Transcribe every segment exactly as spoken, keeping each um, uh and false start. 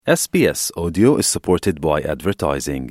S B S Audio is supported by advertising.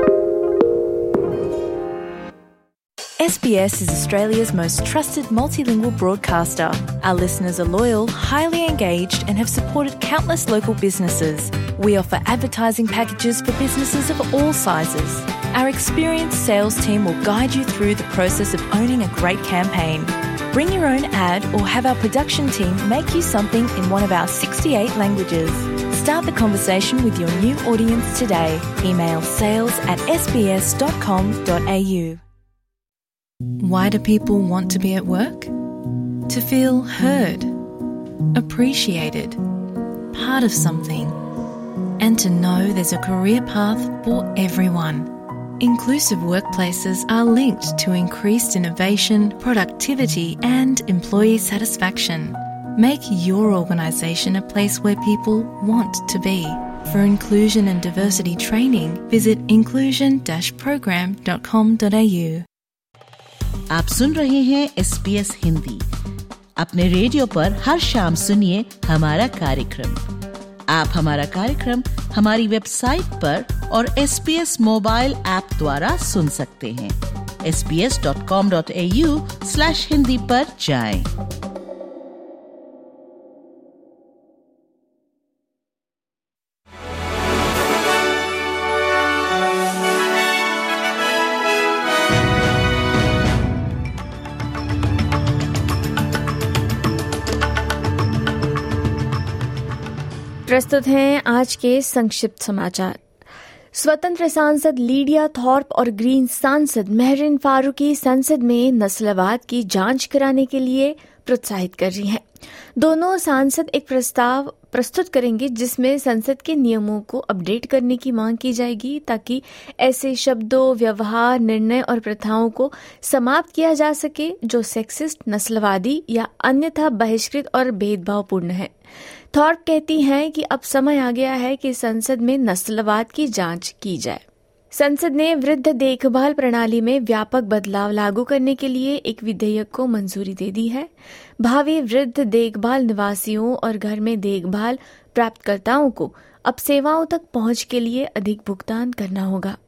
S B S is Australia's most trusted multilingual broadcaster. Our listeners are loyal, highly engaged, and have supported countless local businesses. We offer advertising packages for businesses of all sizes. Our experienced sales team will guide you through the process of owning a great campaign. Bring your own ad or have our production team make you something in one of our sixty-eight languages. Start the conversation with your new audience today. Email sales at s b s dot com dot a u. Why do people want to be at work? To feel heard, appreciated, part of something, and to know there's a career path for everyone. Inclusive workplaces are linked to increased innovation, productivity, and employee satisfaction. Make your organisation a place where people want to be. For inclusion and diversity training, visit inclusion dash program dot com dot a u. आप सुन रहे हैं S B S Hindi. अपने radio पर हर शाम सुनिए हमारा कार्यक्रम। आप हमारा कार्यक्रम हमारी वेबसाइट पर और S B S mobile app द्वारा सुन सकते हैं। S B S dot com dot A U slash Hindi पर जाएं। प्रस्तुत हैं आज के संक्षिप्त समाचार। स्वतंत्र सांसद लीडिया थॉर्प और ग्रीन सांसद मेहरीन फारूकी संसद में नस्लवाद की जांच कराने के लिए प्रोत्साहित कर रही हैं। दोनों सांसद एक प्रस्ताव प्रस्तुत करेंगे जिसमें संसद के नियमों को अपडेट करने की मांग की जाएगी ताकि ऐसे शब्दों, व्यवहार, निर्णय और प्रथाओं को समाप्त किया जा सके जो सेक्सिस्ट, नस्लवादी या अन्यथा बहिष्कृत और भेदभावपूर्ण है। थॉर्प कहती हैं कि अब समय आ गया है कि संसद में नस्लवाद की जांच की जाए। संसद ने वृद्ध देखभाल प्रणाली में व्यापक बदलाव लागू करने के लिए एक विधेयक को मंजूरी दे दी है। भावी वृद्ध देखभाल निवासियों और घर में देखभाल प्राप्तकर्ताओं को अब सेवाओं तक पहुंच के लिए अधिक भुगतान करना होगा।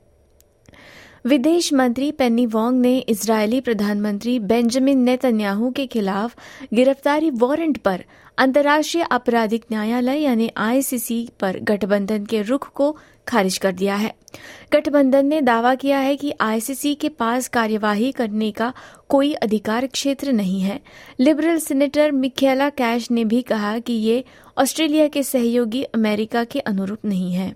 विदेश मंत्री पेनी वोंग ने इजरायली प्रधानमंत्री बेंजामिन नेतन्याहू के खिलाफ गिरफ्तारी वारंट पर अंतर्राष्ट्रीय आपराधिक न्यायालय यानी आई सी सी पर गठबंधन के रुख को खारिज कर दिया है। गठबंधन ने दावा किया है कि आई सी सी के पास कार्यवाही करने का कोई अधिकार क्षेत्र नहीं है। लिबरल सीनेटर मिखेला कैश ने भी कहा कि ये ऑस्ट्रेलिया के सहयोगी अमेरिका के अनुरूप नहीं है।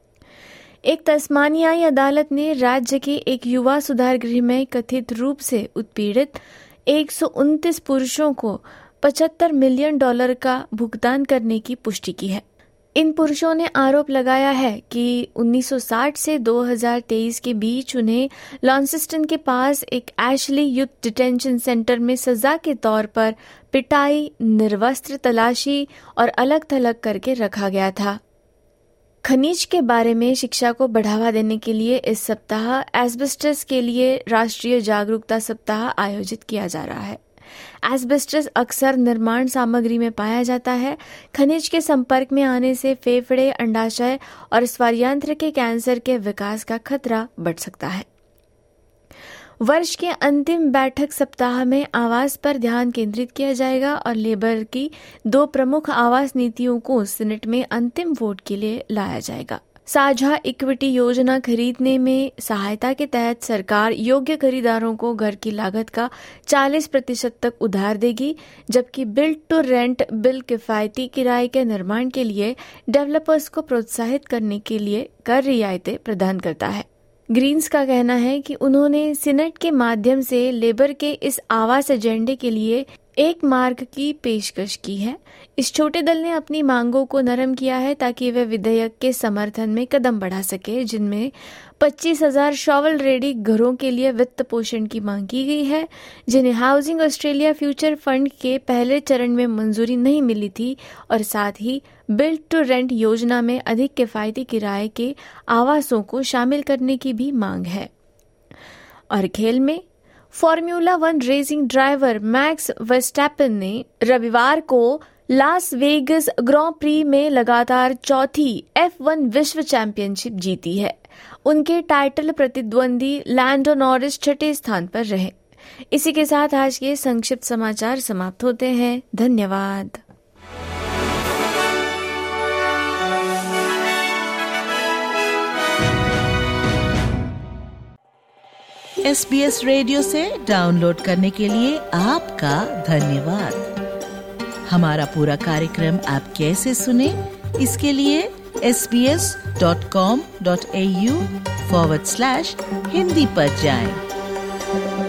एक तस्मानियाई अदालत ने राज्य के एक युवा सुधार गृह में कथित रूप से उत्पीड़ित एक सौ उनतीस पुरुषों को पचहत्तर मिलियन डॉलर का भुगतान करने की पुष्टि की है। इन पुरुषों ने आरोप लगाया है कि उन्नीस सौ साठ से दो हज़ार तेईस के बीच उन्हें लॉन्सिस्टन के पास एक एशली यूथ डिटेंशन सेंटर में सजा के तौर पर पिटाई, निर्वस्त्र तलाशी और अलग थलग करके रखा गया था। खनिज के बारे में शिक्षा को बढ़ावा देने के लिए इस सप्ताह एस्बेस्टस के लिए राष्ट्रीय जागरूकता सप्ताह आयोजित किया जा रहा है। एस्बेस्टस अक्सर निर्माण सामग्री में पाया जाता है। खनिज के संपर्क में आने से फेफड़े, अंडाशय और स्वारयंत्र के कैंसर के विकास का खतरा बढ़ सकता है। वर्ष के अंतिम बैठक सप्ताह में आवास पर ध्यान केंद्रित किया जाएगा और लेबर की दो प्रमुख आवास नीतियों को सीनेट में अंतिम वोट के लिए लाया जाएगा। साझा इक्विटी योजना खरीदने में सहायता के तहत सरकार योग्य खरीदारों को घर की लागत का चालीस प्रतिशत तक उधार देगी, जबकि बिल्ड टू रेंट बिल किफायती किराए के निर्माण के लिए डेवलपर्स को प्रोत्साहित करने के लिए कर रियायतें प्रदान करता है। ग्रीन्स का कहना है कि उन्होंने सीनेट के माध्यम से लेबर के इस आवास एजेंडे के लिए एक मार्ग की पेशकश की है। इस छोटे दल ने अपनी मांगों को नरम किया है ताकि वे विधेयक के समर्थन में कदम बढ़ा सके, जिनमें पच्चीस हजार शॉवल रेडी घरों के लिए वित्त पोषण की मांग की गई है, जिन्हें हाउसिंग ऑस्ट्रेलिया फ्यूचर फंड के पहले चरण में मंजूरी नहीं मिली थी, और साथ ही बिल्ड टू रेंट योजना में अधिक किफायती किराए के आवासों को शामिल करने की भी मांग है। और खेल में formula one racing driver Max Verstappen ने रविवार को लास वेगस ग्रॉ प्री में लगातार चौथी एफ वन विश्व चैंपियनशिप जीती है। उनके टाइटल प्रतिद्वंदी लैंडो नॉरिस छठे स्थान पर रहे। इसी के साथ आज के संक्षिप्त समाचार समाप्त होते हैं। धन्यवाद। एस बी एस रेडियो से डाउनलोड करने के लिए आपका धन्यवाद। हमारा पूरा कार्यक्रम आप कैसे सुने, इसके लिए S B S dot com dot A U forward slash Hindi पर जाएं।